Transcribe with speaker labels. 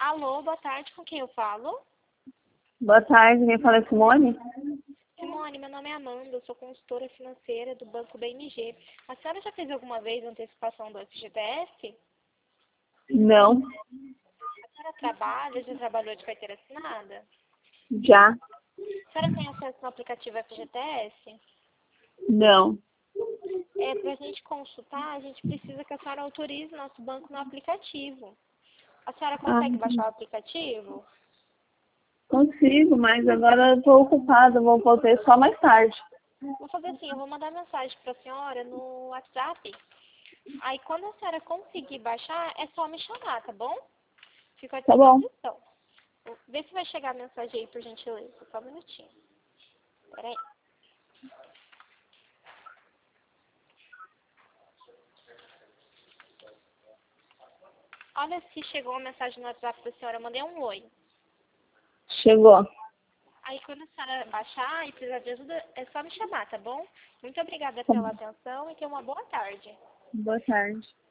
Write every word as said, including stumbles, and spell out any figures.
Speaker 1: Alô, boa tarde, com quem eu falo?
Speaker 2: Boa tarde, quem fala é Simone?
Speaker 1: Simone, meu nome é Amanda, eu sou consultora financeira do Banco B M G. A senhora já fez alguma vez antecipação do F G T S?
Speaker 2: Não,
Speaker 1: A senhora trabalha, já trabalhou de carteira assinada?
Speaker 2: já,
Speaker 1: A senhora tem acesso no aplicativo F G T S?
Speaker 2: não.
Speaker 1: É, para a gente consultar, a gente precisa que a senhora autorize o nosso banco no aplicativo. A senhora
Speaker 2: Ah,
Speaker 1: consegue baixar o aplicativo?
Speaker 2: consigo, mas agora eu tô ocupada, vou poder só mais tarde.
Speaker 1: Vou fazer assim, eu vou mandar mensagem para a senhora no WhatsApp. Aí quando a senhora conseguir baixar, é só me chamar, tá bom? Fico à
Speaker 2: Tá bom,
Speaker 1: disposição. Vê se vai chegar a mensagem aí, por gentileza. Só um minutinho. Peraí. Olha se chegou a mensagem no WhatsApp da senhora. Eu mandei um oi.
Speaker 2: chegou.
Speaker 1: Aí quando a senhora baixar e precisar de ajuda, é só me chamar, tá bom? Muito obrigada
Speaker 2: Tá
Speaker 1: pela
Speaker 2: bom.
Speaker 1: atenção e tenha uma boa tarde.
Speaker 2: Boa tarde.